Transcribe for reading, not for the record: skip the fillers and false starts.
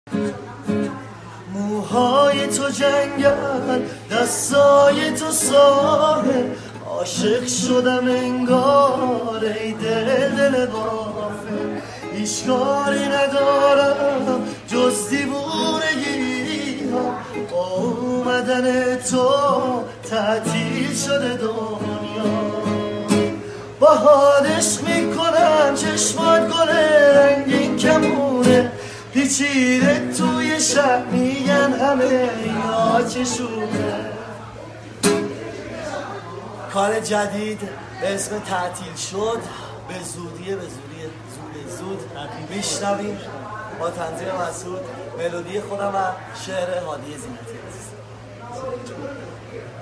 موهای تو جنگل، دستای تو ساحل، عاشق شدم انگار ای دل غافل. هیچ کاری ندارم جز دیوونگی ها، با اومدن تو تعطیل شده دنیا. باهادش میکنم چشمات گله رنگین کمونه، پیچیده توی شب میگن همه اینا چشونه. کار جدید به اسم تعطیل شد به زودی زود میشنویم با تنظیم مسعود، ملودی خودم و شعر هادی زینتی.